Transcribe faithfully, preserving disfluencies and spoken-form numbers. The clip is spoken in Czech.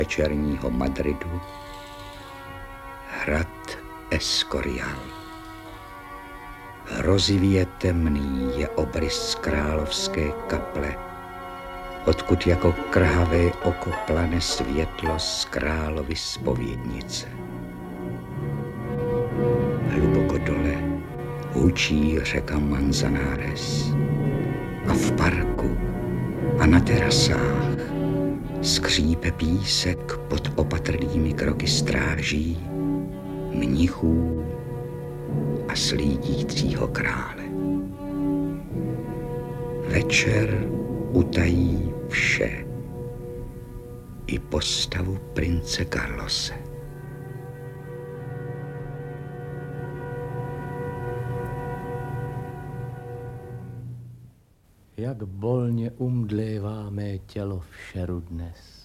večerního Madridu, hrad Escorial. Hrozivě temný je obrys královské kaple, odkud jako krhavé oko plane světlo z královy zpovědnice. Hluboko dole hučí řeka Manzanares a v parku a na terasách skřípe písek pod opatrnými kroky stráží, mnichů a slídícího krále. Večer utají vše, i postavu prince Carlose. Jak bolně umdlévá mé tělo v šeru dnes.